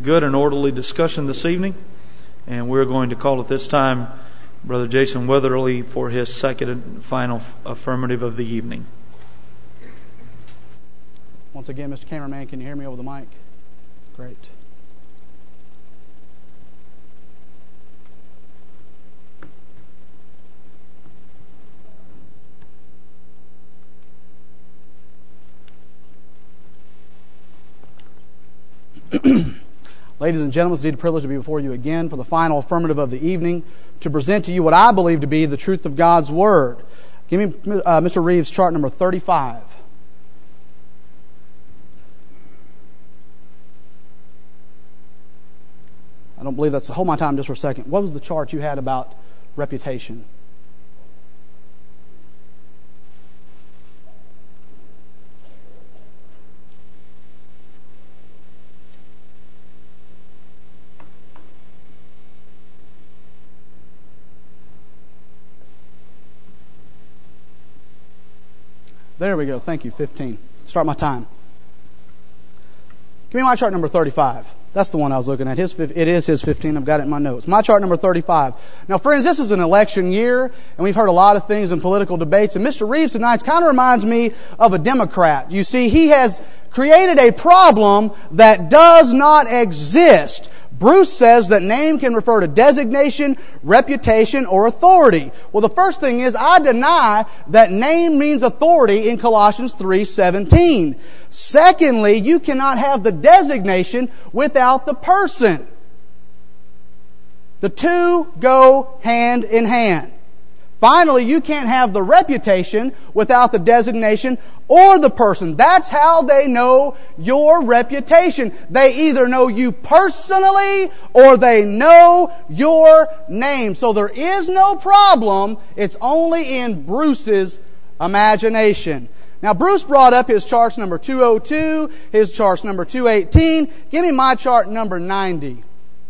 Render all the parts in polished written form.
good and orderly discussion this evening. And we're going to call at this time Brother Jason Weatherly for his second and final affirmative of the evening. Once again, Mr. Cameraman, can you hear me over the mic? Great. Ladies and gentlemen, it's indeed a privilege to be before you again for the final affirmative of the evening to present to you what I believe to be the truth of God's Word. Give me Mr. Reeves, chart number 35. I don't believe that's... Hold my time just for a second. What was the chart you had about reputation? There we go. Thank you. 15. Start my time. Give me my chart number 35. That's the one I was looking at. It is his 15. I've got it in my notes. My chart number 35. Now, friends, this is an election year, and we've heard a lot of things in political debates. And Mr. Reeves tonight kind of reminds me of a Democrat. You see, he has created a problem that does not exist. Bruce says that name can refer to designation, reputation, or authority. Well, the first thing is I deny that name means authority in Colossians 3:17. Secondly, you cannot have the designation without the person. The two go hand in hand. Finally, you can't have the reputation without the designation or the person. That's how they know your reputation. They either know you personally or they know your name. So there is no problem. It's only in Bruce's imagination. Now, Bruce brought up his charts number 202, his charts number 218. Give me my chart number 90.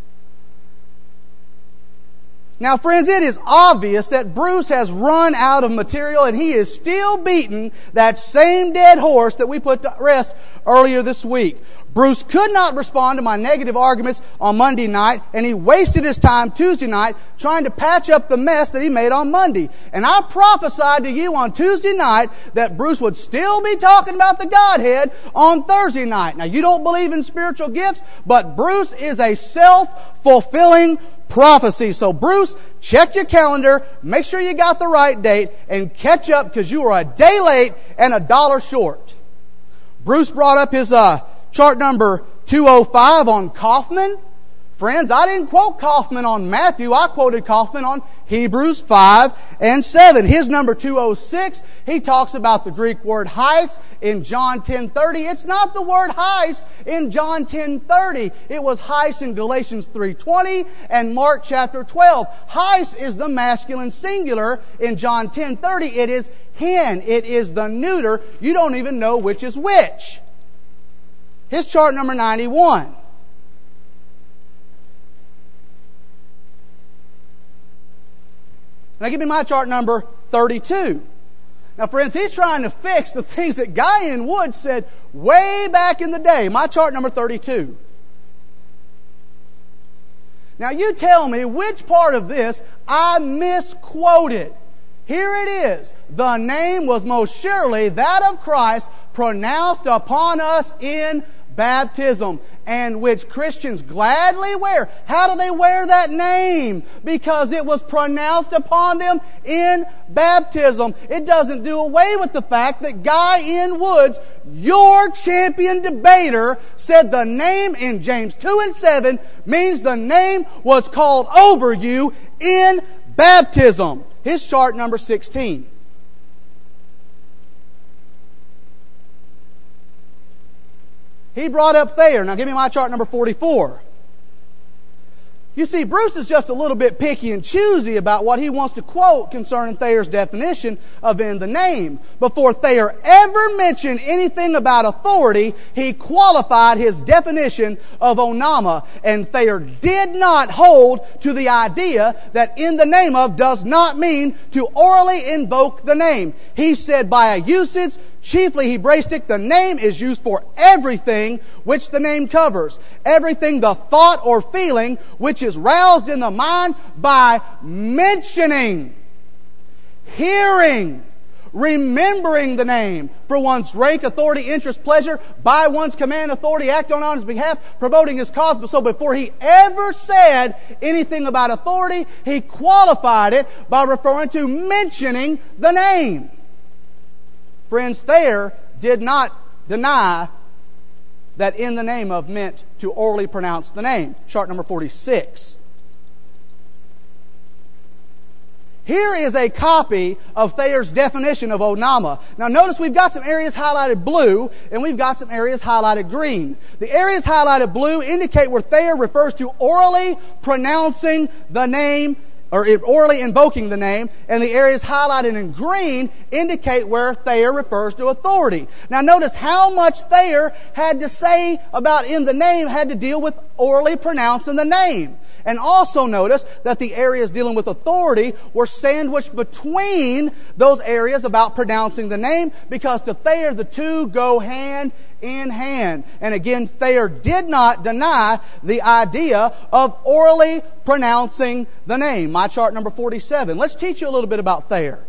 Now, friends, it is obvious that Bruce has run out of material and he is still beating that same dead horse that we put to rest earlier this week. Bruce could not respond to my negative arguments on Monday night, and he wasted his time Tuesday night trying to patch up the mess that he made on Monday. And I prophesied to you on Tuesday night that Bruce would still be talking about the Godhead on Thursday night. Now, you don't believe in spiritual gifts, but Bruce is a self-fulfilling prophecy. So Bruce, check your calendar, make sure you got the right date, and catch up because you are a day late and $1 short. Bruce brought up his chart number 205 on Kaufman. Friends, I didn't quote Kaufman on Matthew. I quoted Kaufman on Hebrews 5 and 7. His number 206, he talks about the Greek word heis in John 10:30. It's not the word heis in John 10:30. It was heis in Galatians 3:20 and Mark chapter 12. Heis is the masculine singular in John 10:30. It is hen. It is the neuter. You don't even know which is which. His chart number 91. Now give me my chart number 32. Now friends, he's trying to fix the things that Guy N. Wood said way back in the day. My chart number 32. Now you tell me which part of this I misquoted. Here it is. The name was most surely that of Christ pronounced upon us in baptism, and which Christians gladly wear. How do they wear that name? Because it was pronounced upon them in baptism. It doesn't do away with the fact that Guy N. Woods, your champion debater, said the name in James 2 and 7 means the name was called over you in baptism. His chart number 16. He brought up Thayer. Now give me my chart number 44. You see, Bruce is just a little bit picky and choosy about what he wants to quote concerning Thayer's definition of in the name. Before Thayer ever mentioned anything about authority, he qualified his definition of onama. And Thayer did not hold to the idea that in the name of does not mean to orally invoke the name. He said by a usage Chiefly Hebraistic, the name is used for everything which the name covers. Everything, the thought or feeling, which is roused in the mind by mentioning, hearing, remembering the name for one's rank, authority, interest, pleasure, by one's command, authority, act on his behalf, promoting his cause. But so before he ever said anything about authority, he qualified it by referring to mentioning the name. Friends, Thayer did not deny that in the name of meant to orally pronounce the name. Chart number 46. Here is a copy of Thayer's definition of onama. Now notice we've got some areas highlighted blue and we've got some areas highlighted green. The areas highlighted blue indicate where Thayer refers to orally pronouncing the name or orally invoking the name, and the areas highlighted in green indicate where Thayer refers to authority. Now notice how much Thayer had to say about in the name had to deal with orally pronouncing the name. And also notice that the areas dealing with authority were sandwiched between those areas about pronouncing the name, because to Thayer the two go hand in hand. And again, Thayer did not deny the idea of orally pronouncing the name. My chart number 47. Let's teach you a little bit about Thayer.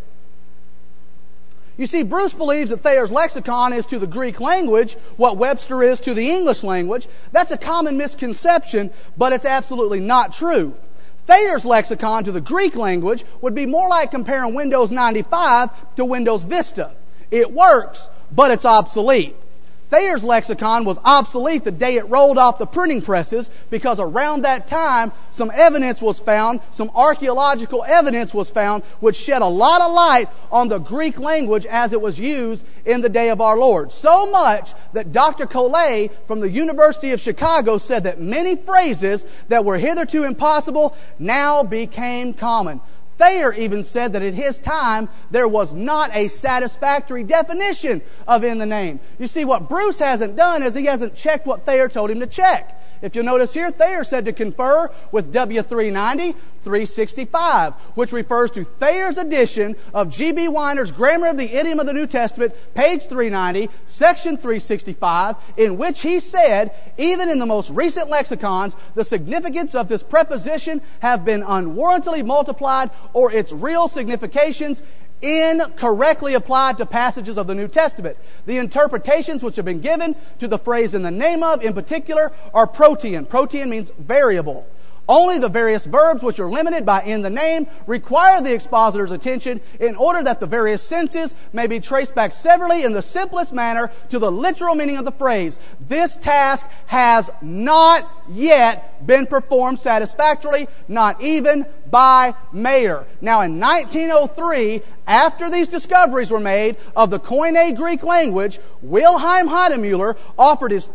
You see, Bruce believes that Thayer's lexicon is to the Greek language what Webster is to the English language. That's a common misconception, but it's absolutely not true. Thayer's lexicon to the Greek language would be more like comparing Windows 95 to Windows Vista. It works, but it's obsolete. Thayer's lexicon was obsolete the day it rolled off the printing presses, because around that time some evidence was found, some archaeological evidence was found, which shed a lot of light on the Greek language as it was used in the day of our Lord. So much that Dr. Collet from the University of Chicago said that many phrases that were hitherto impossible now became common. Thayer even said that at his time there was not a satisfactory definition of in the name. You see, what Bruce hasn't done is he hasn't checked what Thayer told him to check. If you'll notice here, Thayer said to confer with W390, 365, which refers to Thayer's edition of G.B. Weiner's Grammar of the Idiom of the New Testament, page 390, section 365, in which he said, even in the most recent lexicons, the significance of this preposition have been unwarrantably multiplied, or its real significations incorrectly applied to passages of the New Testament. The interpretations which have been given to the phrase in the name of, in particular, are protean. Protean means variable. Only the various verbs which are limited by in the name require the expositor's attention in order that the various senses may be traced back severally in the simplest manner to the literal meaning of the phrase. This task has not yet been performed satisfactorily, not even by Mayer. Now in 1903, after these discoveries were made of the Koine Greek language, Wilhelm Heidemuller offered his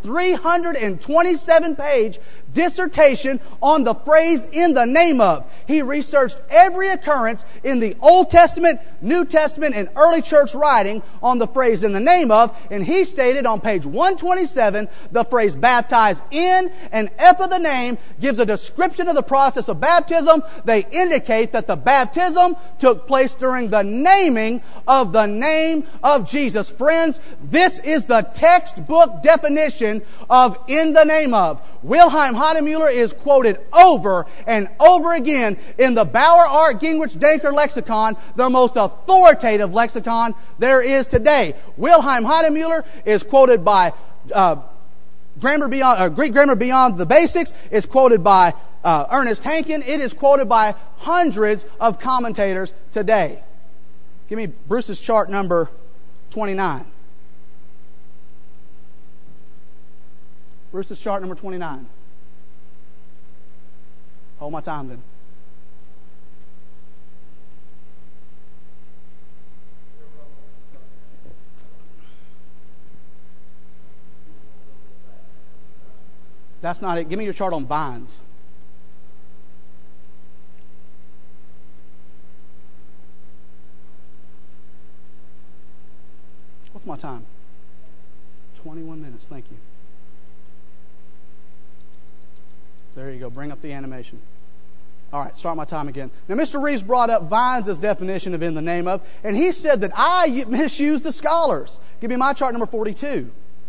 327-page dissertation on the phrase in the name of. He researched every occurrence in the Old Testament, New Testament, and early church writing on the phrase in the name of, and he stated on page 127, the phrase baptized in and ep of the name gives a description of the process of baptism. They indicate that the baptism took place during the naming of the name of Jesus. Friends, this is the textbook definition of in the name of. Wilhelm Heidemuller is quoted over and over again in the Bauer Art Gingrich Danker lexicon, the most authoritative lexicon there is today. Wilhelm Heidemuller is quoted by Greek Grammar Beyond the Basics. It's quoted by Ernest Hankin. It is quoted by hundreds of commentators today. Give me Bruce's chart number 29. Bruce's chart number 29. Hold my time then. That's not it. Give me your chart on vines. What's my time? 21 minutes. Thank you. There you go. Bring up the animation. All right, start my time again. Now, Mr. Reeves brought up Vines' definition of in the name of, and he said that I misuse the scholars. Give me my chart number 42.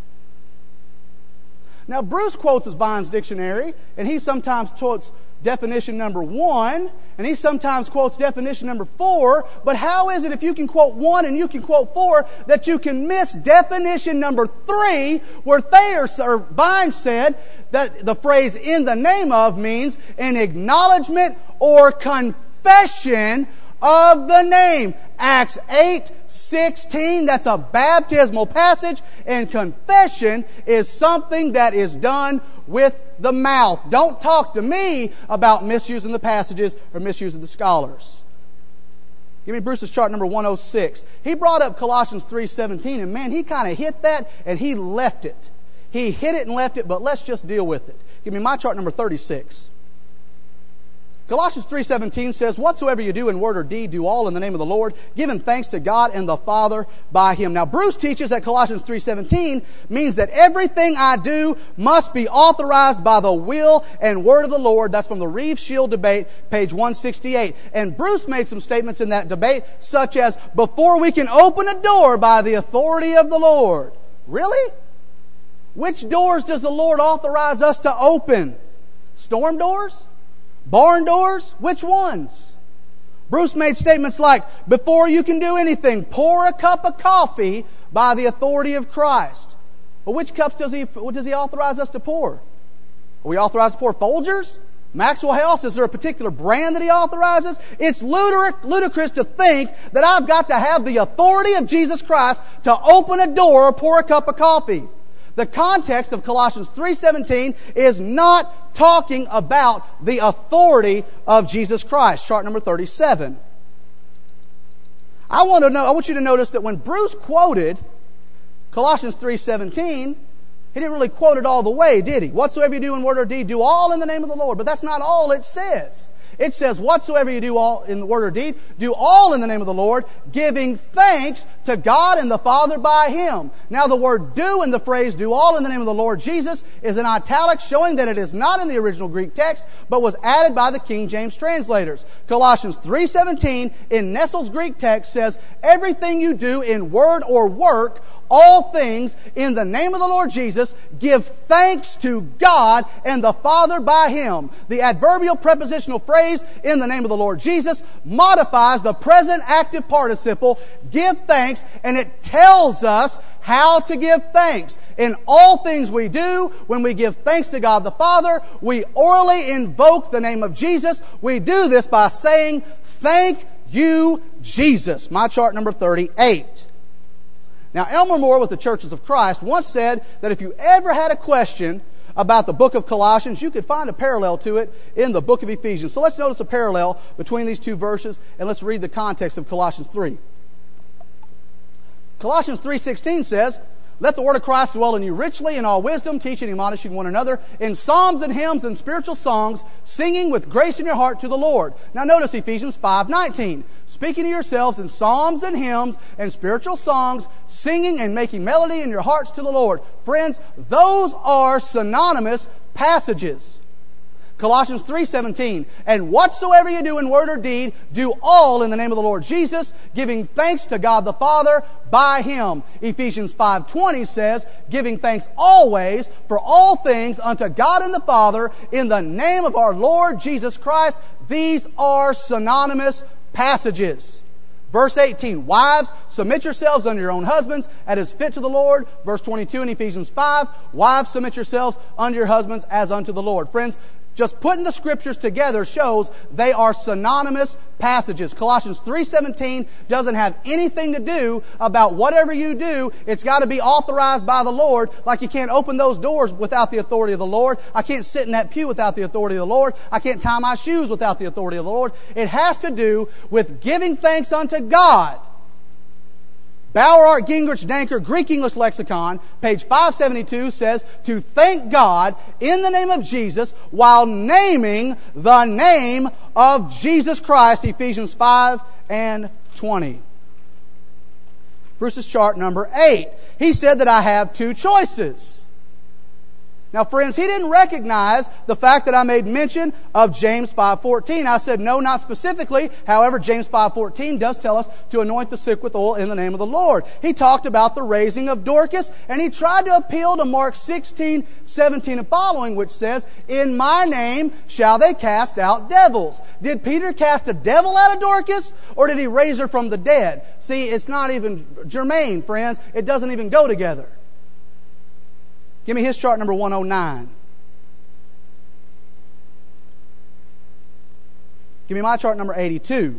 Now, Bruce quotes his Vines dictionary, and he sometimes quotes definition number 1, and he sometimes quotes definition number 4, but how is it if you can quote 1 and you can quote 4 that you can miss definition number 3 where Vines said that the phrase in the name of means an acknowledgement or confession of the name. Acts 8:16, that's a baptismal passage, and confession is something that is done with the mouth. Don't talk to me about misusing the passages or misusing the scholars. Give me Bruce's chart number 106. He brought up Colossians 3:17, and man, he kind of hit that and he left it. He hit it and left it, but let's just deal with it. Give me my chart number 36. Colossians 3:17 says, whatsoever you do in word or deed, do all in the name of the Lord, giving thanks to God and the Father by Him. Now, Bruce teaches that Colossians 3:17 means that everything I do must be authorized by the will and word of the Lord. That's from the Reeves-Shield debate, page 168. And Bruce made some statements in that debate, such as, before we can open a door by the authority of the Lord. Really? Which doors does the Lord authorize us to open? Storm doors? Barn doors? Which ones? Bruce made statements like, before you can do anything, pour a cup of coffee by the authority of Christ. Well, which cups does he authorize us to pour? Are we authorized to pour Folgers? Maxwell House? Is there a particular brand that he authorizes? It's ludicrous to think that I've got to have the authority of Jesus Christ to open a door or pour a cup of coffee. The context of Colossians 3:17 is not talking about the authority of Jesus Christ. Chart number 37. I want you to notice that when Bruce quoted Colossians 3:17, he didn't really quote it all the way, did he? Whatsoever you do in word or deed, do all in the name of the Lord. But that's not all it says. It says, whatsoever you do all in word or deed, do all in the name of the Lord, giving thanks to God and the Father by Him. Now the word do in the phrase do all in the name of the Lord Jesus is in italics, showing that it is not in the original Greek text, but was added by the King James translators. Colossians 3:17 in Nestle's Greek text says, everything you do in word or work, all things in the name of the Lord Jesus, give thanks to God and the Father by Him. The adverbial prepositional phrase in the name of the Lord Jesus modifies the present active participle, give thanks, and it tells us how to give thanks. In all things we do, when we give thanks to God the Father, we orally invoke the name of Jesus. We do this by saying, thank you, Jesus. My chart number 38. Now, Elmer Moore with the Churches of Christ once said that if you ever had a question about the book of Colossians, you could find a parallel to it in the book of Ephesians. So let's notice a parallel between these two verses, and let's read the context of Colossians 3. Colossians 3:16 says, let the word of Christ dwell in you richly in all wisdom, teaching and admonishing one another in psalms and hymns and spiritual songs, singing with grace in your heart to the Lord. Now notice Ephesians 5:19. Speaking to yourselves in psalms and hymns and spiritual songs, singing and making melody in your hearts to the Lord. Friends, those are synonymous passages. Colossians 3:17, and whatsoever you do in word or deed, do all in the name of the Lord Jesus, giving thanks to God the Father by Him. Ephesians 5:20 says, giving thanks always for all things unto God and the Father in the name of our Lord Jesus Christ. These are synonymous passages. Verse 18, wives, submit yourselves unto your own husbands, as is fit to the Lord. Verse 22 in Ephesians 5, wives, submit yourselves unto your husbands as unto the Lord. Friends, just putting the scriptures together shows they are synonymous passages. Colossians 3:17 doesn't have anything to do about whatever you do. It's got to be authorized by the Lord. Like you can't open those doors without the authority of the Lord. I can't sit in that pew without the authority of the Lord. I can't tie my shoes without the authority of the Lord. It has to do with giving thanks unto God. Bauer, Art, Gingrich, Danker, Greek English Lexicon, page 572 says, to thank God in the name of Jesus while naming the name of Jesus Christ, Ephesians 5:20. Bruce's chart number 8. He said that I have two choices. Now, friends, he didn't recognize the fact that I made mention of James 5:14. I said, no, not specifically. However, James 5:14 does tell us to anoint the sick with oil in the name of the Lord. He talked about the raising of Dorcas, and he tried to appeal to Mark 16:17 and following, which says, in my name shall they cast out devils. Did Peter cast a devil out of Dorcas, or did he raise her from the dead? See, it's not even germane, friends. It doesn't even go together. Give me his chart number 109. Give me my chart number 82.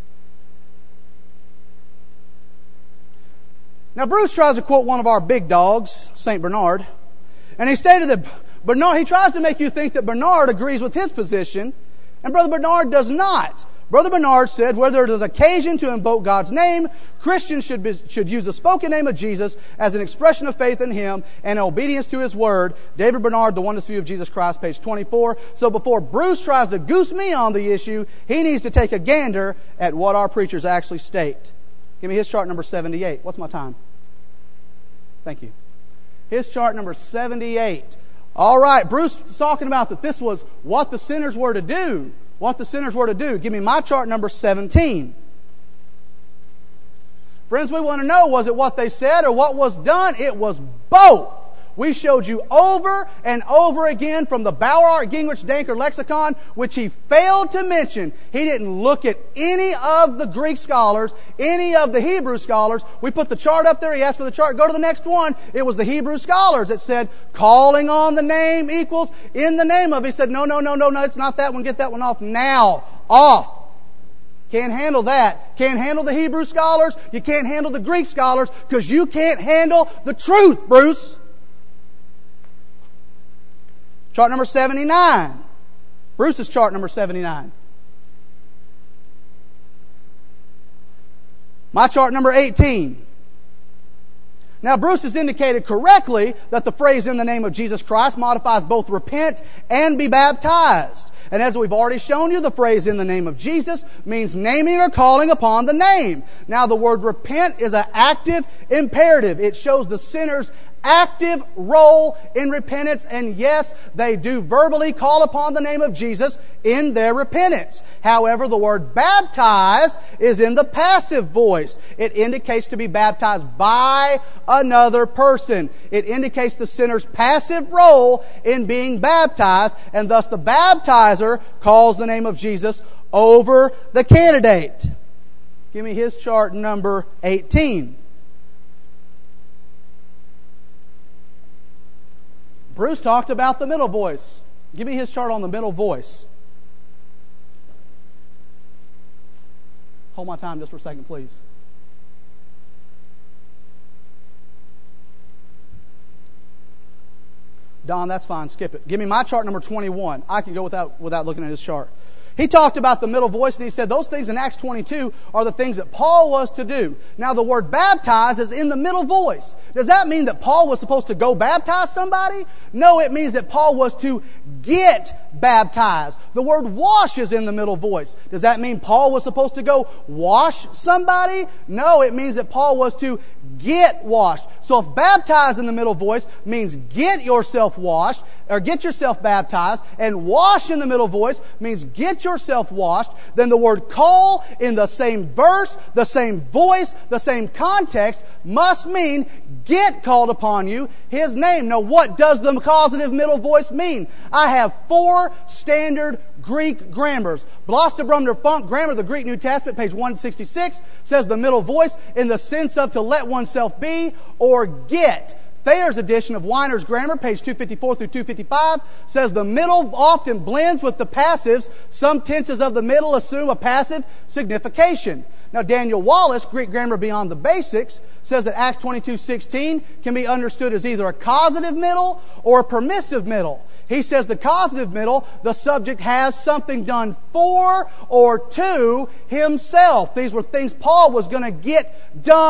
Now, Bruce tries to quote one of our big dogs, St. Bernard, and he stated that Bernard, he tries to make you think that Bernard agrees with his position, and Brother Bernard does not. Brother Bernard said, where there is occasion to invoke God's name, Christians should use the spoken name of Jesus as an expression of faith in Him and obedience to His Word. David Bernard, The Oneness View of Jesus Christ, page 24. So before Bruce tries to goose me on the issue, he needs to take a gander at what our preachers actually state. Give me his chart number 78. What's my time? Thank you. His chart number 78. All right, Bruce is talking about that this was what the sinners were to do. What the sinners were to do. Give me my chart number 17. Friends, we want to know, was it what they said or what was done? It was both. We showed you over and over again from the Bauer, Gingrich, Danker lexicon, which he failed to mention. He didn't look at any of the Greek scholars, any of the Hebrew scholars. We put the chart up there. He asked for the chart. Go to the next one. It was the Hebrew scholars that said, calling on the name equals in the name of. He said, no, it's not that one. Get that one off now. Off. Can't handle that. Can't handle the Hebrew scholars. You can't handle the Greek scholars because you can't handle the truth, Bruce. Chart number 79. Bruce's chart number 79. My chart number 18. Now, Bruce has indicated correctly that the phrase in the name of Jesus Christ modifies both repent and be baptized. And as we've already shown you, the phrase in the name of Jesus means naming or calling upon the name. Now, the word repent is an active imperative. It shows the sinner's active role in repentance, and yes, they do verbally call upon the name of Jesus in their repentance. However, the word baptize is in the passive voice. It indicates to be baptized by another person. It indicates the sinner's passive role in being baptized, and thus the baptizer calls the name of Jesus over the candidate. Give me his chart number 18. Bruce talked about the middle voice. Give me his chart on the middle voice. Hold my time just for a second, please. Don, that's fine. Skip it. Give me my chart number 21. I can go without looking at his chart. He talked about the middle voice, and he said those things in Acts 22 are the things that Paul was to do. Now, the word baptize is in the middle voice. Does that mean that Paul was supposed to go baptize somebody? No, it means that Paul was to get baptized. The word wash is in the middle voice. Does that mean Paul was supposed to go wash somebody? No, it means that Paul was to get washed. So if baptize in the middle voice means get yourself washed, or get yourself baptized, and wash in the middle voice means get yourself washed, then the word call in the same verse, the same voice, the same context must mean get called upon you, His name. Now, what does the causative middle voice mean? I have 4 standard Greek grammars. Bloster Brumner Funk Grammar, the Greek New Testament, page 166, says the middle voice in the sense of to let oneself be or get. Thayer's edition of Weiner's Grammar, page 254 through 255, says the middle often blends with the passives. Some tenses of the middle assume a passive signification. Now, Daniel Wallace, Greek Grammar Beyond the Basics, says that Acts 22:16 can be understood as either a causative middle or a permissive middle. He says the causative middle, the subject has something done for or to himself. These were things Paul was going to get done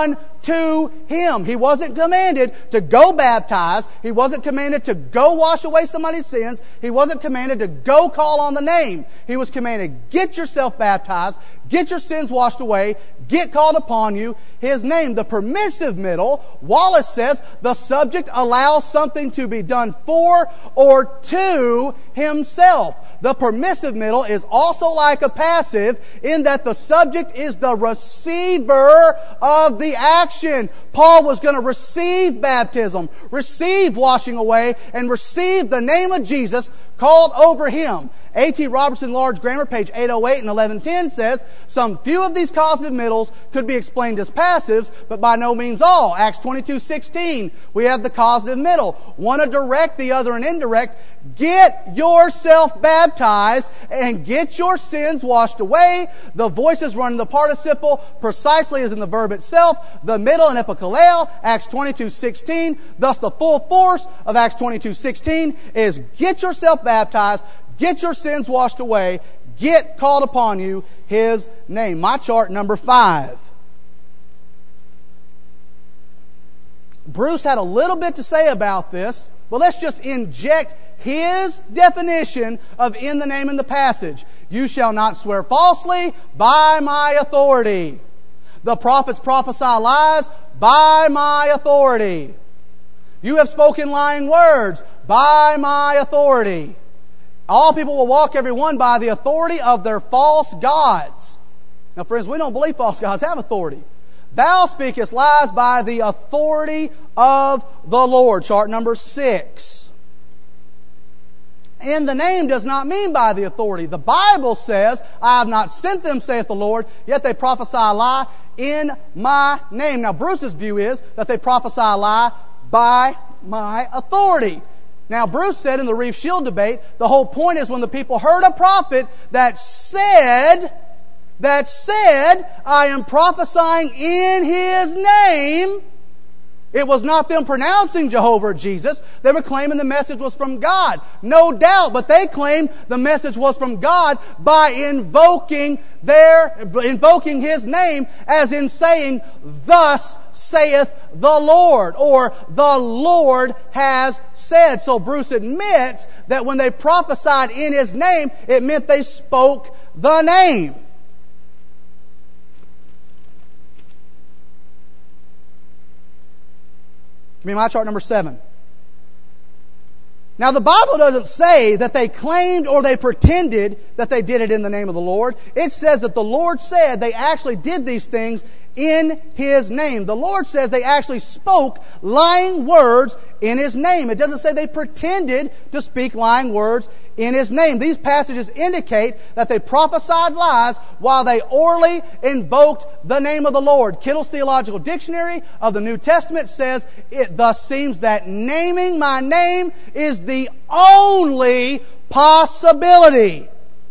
to Him. He wasn't commanded to go baptize. He wasn't commanded to go wash away somebody's sins. He wasn't commanded to go call on the name. He was commanded, get yourself baptized, get your sins washed away, get called upon you, His name. The permissive middle, Wallace says, the subject allows something to be done for or to himself. The permissive middle is also like a passive in that the subject is the receiver of the action. Paul was going to receive baptism, receive washing away, and receive the name of Jesus called over him. A.T. Robertson Large Grammar, page 808 and 1110 says, some few of these causative middles could be explained as passives, but by no means all. Acts 22:16, we have the causative middle. One a direct, the other an indirect. Get yourself baptized and get your sins washed away. The voices run in the participle precisely as in the verb itself. The middle in epikaleo, Acts 22:16. Thus the full force of Acts 22:16 is get yourself baptized, get your sins washed away, get called upon you His name. My chart number 5. Bruce had a little bit to say about this, but let's just inject his definition of in the name in the passage. You shall not swear falsely by my authority. The prophets prophesy lies by my authority. You have spoken lying words by my authority. All people will walk every one by the authority of their false gods. Now friends, we don't believe false gods have authority. Thou speakest lies by the authority of the Lord. Chart number 6. In the name does not mean by the authority. The Bible says, I have not sent them, saith the Lord, yet they prophesy a lie in my name. Now Bruce's view is that they prophesy a lie by my authority. Now Bruce said in the Reef Shield debate, the whole point is when the people heard a prophet that said, I am prophesying in His name, it was not them pronouncing Jehovah or Jesus. They were claiming the message was from God. No doubt, but they claimed the message was from God by invoking His name, as in saying, thus saith the Lord, or the Lord has said. So Bruce admits that when they prophesied in His name, it meant they spoke the name. Give me my chart number 7. Now the Bible doesn't say that they claimed or they pretended that they did it in the name of the Lord. It says that the Lord said they actually did these things in His name. The Lord says they actually spoke lying words in His name. It doesn't say they pretended to speak lying words in His name. These passages indicate that they prophesied lies while they orally invoked the name of the Lord. Kittle's Theological Dictionary of the New Testament says, it thus seems that naming my name is the only possibility.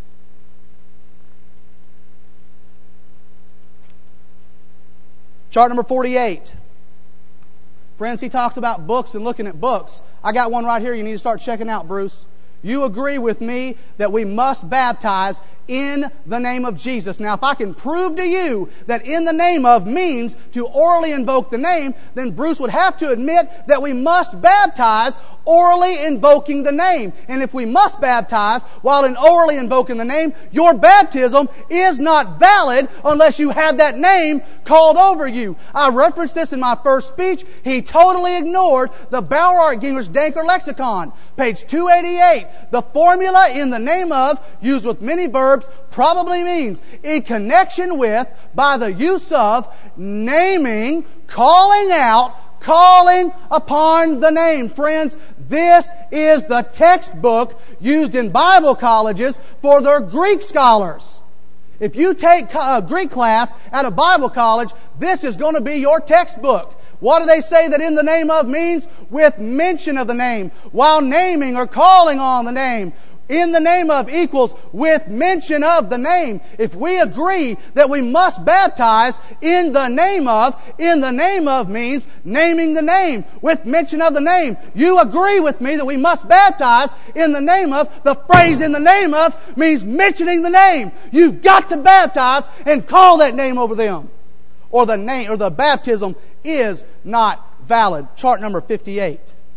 Chart number 48. Friends, he talks about books and looking at books. I got one right here you need to start checking out, Bruce. You agree with me that we must baptize in the name of Jesus. Now, if I can prove to you that in the name of means to orally invoke the name, then Bruce would have to admit that we must baptize orally invoking the name. And if we must baptize while in orally invoking the name, your baptism is not valid unless you have that name called over you. I referenced this in my first speech. He totally ignored the Bauer Gingrich Danker lexicon. Page 288. The formula in the name of, used with many verbs, probably means in connection with, by the use of, naming, calling out, calling upon the name. Friends, this is the textbook used in Bible colleges for their Greek scholars. If you take a Greek class at a Bible college, this is going to be your textbook. What do they say that in the name of means? With mention of the name, while naming or calling on the name. In the name of equals with mention of the name. If we agree that we must baptize in the name of means naming the name, with mention of the name. You agree with me that we must baptize in the name of. The phrase in the name of means mentioning the name. You've got to baptize and call that name over them. or the name or the baptism is not valid. Chart number 58.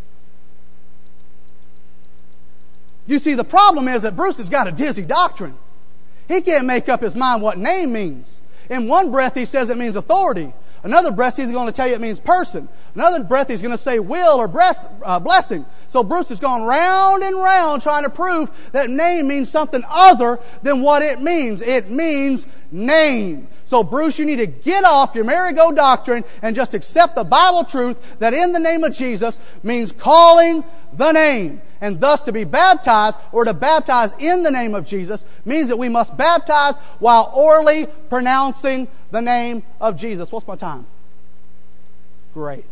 You see, the problem is that Bruce has got a dizzy doctrine. He can't make up his mind what name means. In one breath, he says it means authority. Another breath, he's going to tell you it means person. Another breath, he's going to say will or blessing. So Bruce has gone round and round trying to prove that name means something other than what it means. It means name. So Bruce, you need to get off your merry-go doctrine and just accept the Bible truth that in the name of Jesus means calling the name. And thus to be baptized or to baptize in the name of Jesus means that we must baptize while orally pronouncing the name of Jesus. What's my time? Great.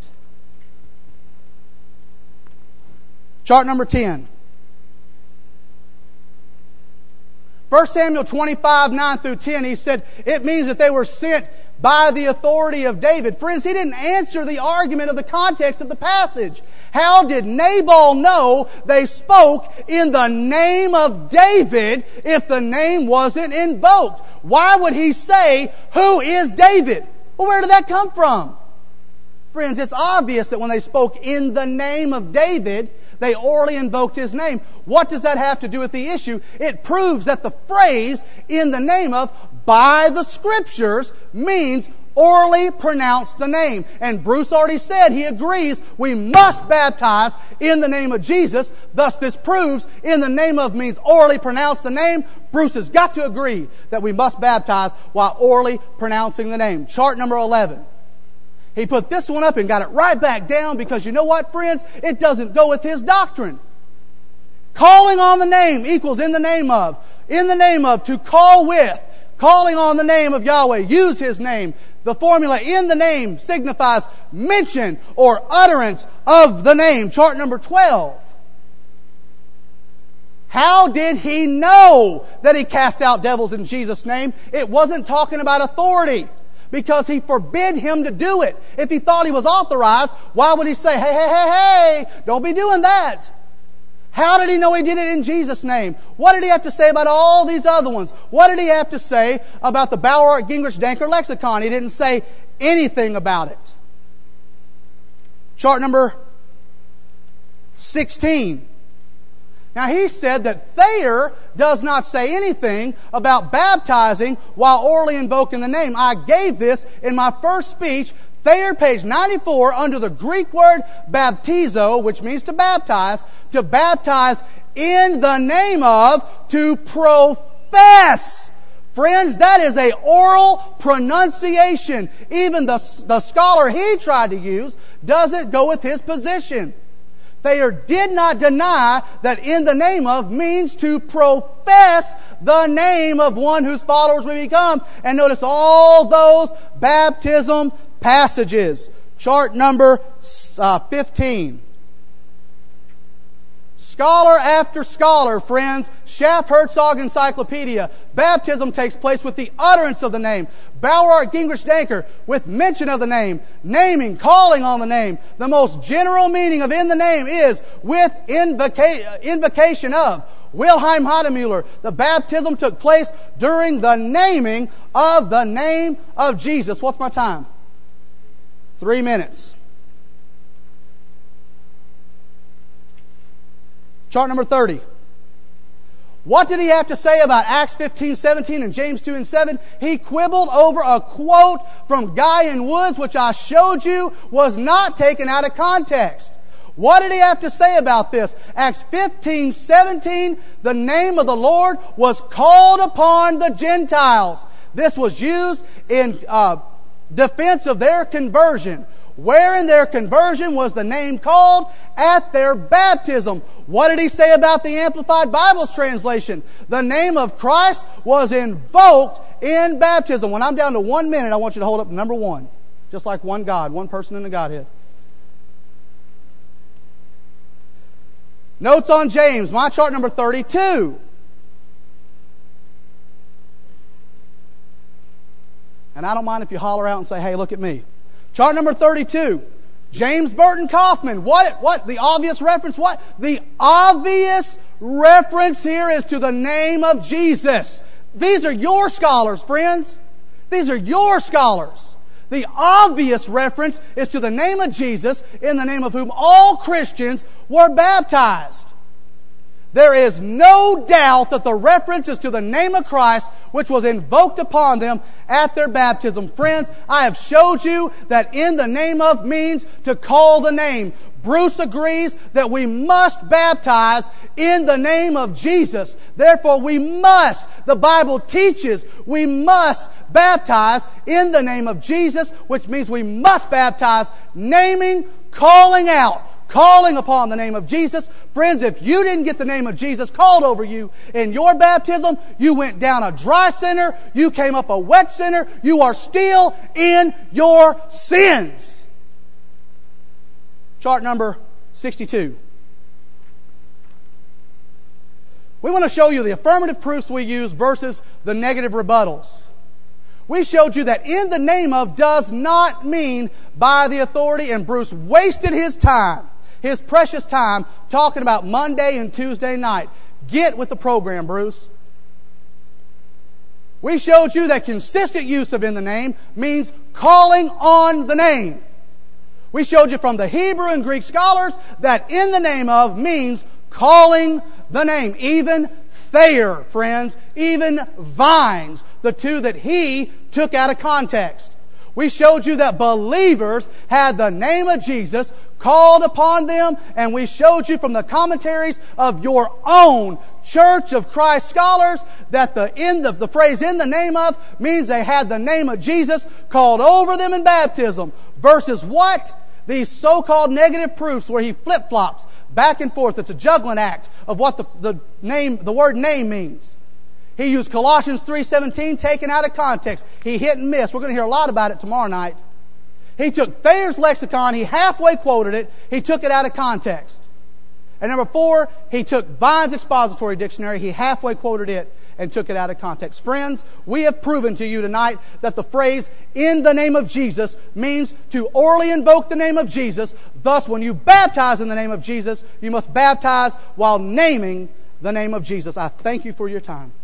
Chart number 10. 1 Samuel 25, 9 through 10, he said, it means that they were sent by the authority of David. Friends, he didn't answer the argument of the context of the passage. How did Nabal know they spoke in the name of David if the name wasn't invoked? Why would he say, who is David? Well, where did that come from? Friends, it's obvious that when they spoke in the name of David, they orally invoked his name. What does that have to do with the issue? It proves that the phrase in the name of by the Scriptures means orally pronounce the name. And Bruce already said he agrees we must baptize in the name of Jesus. Thus this proves in the name of means orally pronounce the name. Bruce has got to agree that we must baptize while orally pronouncing the name. Chart number 11. He put this one up and got it right back down because you know what, friends? It doesn't go with his doctrine. Calling on the name equals in the name of. In the name of, to call with. Calling on the name of Yahweh. Use His name. The formula in the name signifies mention or utterance of the name. Chart number 12. How did he know that he cast out devils in Jesus' name? It wasn't talking about authority. Because he forbid him to do it. If he thought he was authorized, why would he say, hey, don't be doing that? How did he know he did it in Jesus' name? What did he have to say about all these other ones? What did he have to say about the Bauer, Gingrich, Danker lexicon? He didn't say anything about it. Chart number 16. Now he said that Thayer does not say anything about baptizing while orally invoking the name. I gave this in my first speech, Thayer, page 94, under the Greek word baptizo, which means to baptize in the name of, to profess. Friends, that is an oral pronunciation. Even the scholar he tried to use doesn't go with his position. Thayer did not deny that in the name of means to profess the name of one whose followers we become. And notice all those baptism passages. Chart number 15. Scholar after scholar, friends, Schaff-Herzog Encyclopedia. Baptism takes place with the utterance of the name. Bauer, Gingrich, Danker, with mention of the name, naming, calling on the name. The most general meaning of in the name is with invocation of. Wilhelm Heidemuller, the baptism took place during the naming of the name of Jesus. What's my time? 3 minutes. Chart number 30. What did he have to say about Acts 15:17 and James 2:7? He quibbled over a quote from Guy and Woods, which I showed you was not taken out of context. What did he have to say about this? Acts 15:17, the name of the Lord was called upon the Gentiles. This was used in defense of their conversion. Where in their conversion was the name called? At their baptism. What did he say about the Amplified Bible's translation? The name of Christ was invoked in baptism. When I'm down to 1 minute, I want you to hold up number 1. Just like one God, one person in the Godhead. Notes on James, my chart number 32. And I don't mind if you holler out and say, hey, look at me. Chart number 32. James Burton Kaufman. What? The obvious reference? What? The obvious reference here is to the name of Jesus. These are your scholars, friends. These are your scholars. The obvious reference is to the name of Jesus, in the name of whom all Christians were baptized. There is no doubt that the reference is to the name of Christ, which was invoked upon them at their baptism. Friends, I have showed you that in the name of means to call the name. Bruce agrees that we must baptize in the name of Jesus. Therefore, we must, the Bible teaches, we must baptize in the name of Jesus, which means we must baptize naming, calling out, calling upon the name of Jesus. Friends, if you didn't get the name of Jesus called over you in your baptism, you went down a dry sinner, you came up a wet sinner, you are still in your sins. Chart number 62. We want to show you the affirmative proofs we use versus the negative rebuttals. We showed you that in the name of does not mean by the authority, and Bruce wasted his time, his precious time, talking about Monday and Tuesday night. Get with the program, Bruce. We showed you that consistent use of in the name means calling on the name. We showed you from the Hebrew and Greek scholars that in the name of means calling the name. Even Thayer, friends, even Vines, the two that he took out of context. We showed you that believers had the name of Jesus called upon them, and we showed you from the commentaries of your own Church of Christ scholars that the phrase in the name of means they had the name of Jesus called over them in baptism. Versus what? These so-called negative proofs where he flip-flops back and forth. It's a juggling act of what the word name means. He used Colossians 3:17 taken out of context. He hit and missed. We're going to hear a lot about it tomorrow night. He took Thayer's lexicon, he halfway quoted it, he took it out of context. And number 4, he took Vine's expository dictionary, he halfway quoted it and took it out of context. Friends, we have proven to you tonight that the phrase in the name of Jesus means to orally invoke the name of Jesus. Thus, when you baptize in the name of Jesus, you must baptize while naming the name of Jesus. I thank you for your time.